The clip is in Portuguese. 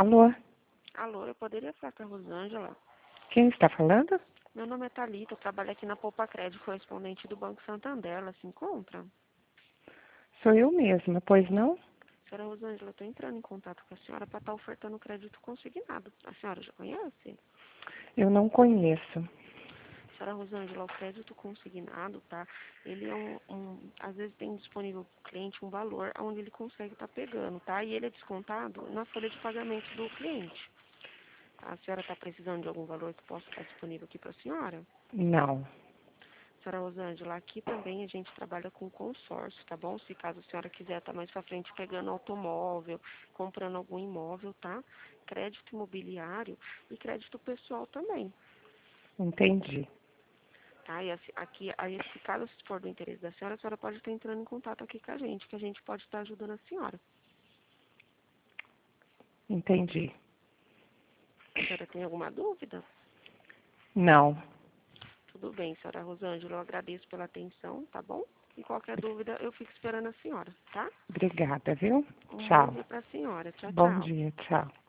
Alô? Alô, eu poderia falar com a Rosângela? Quem está falando? Meu nome é Thalita, eu trabalho aqui na Poupa Crédito, correspondente do Banco Santander. Ela se encontra? Sou eu mesma, pois não? Senhora Rosângela, eu estou entrando em contato com a senhora para estar ofertando crédito consignado. A senhora já conhece? Eu não conheço. Senhora Rosângela, o crédito consignado, tá? Ele é às vezes tem disponível para o cliente um valor onde ele consegue estar pegando, tá? E ele é descontado na folha de pagamento do cliente. A senhora está precisando de algum valor que possa estar disponível aqui para a senhora? Não. Senhora Rosângela, aqui também a gente trabalha com consórcio, tá bom? Se caso a senhora quiser estar mais pra frente pegando automóvel, comprando algum imóvel, tá? Crédito imobiliário e crédito pessoal também, Entendi. tá? E aí, se caso for do interesse da senhora, a senhora pode estar entrando em contato aqui com a gente, que a gente pode estar ajudando a senhora. Entendi. A senhora tem alguma dúvida? Não. Tudo bem, senhora Rosângela, eu agradeço pela atenção, tá bom? E qualquer dúvida, eu fico esperando a senhora, tá? Obrigada, viu? Um bom Tchau. dia para a senhora. Tchau, Bom tchau. dia, tchau.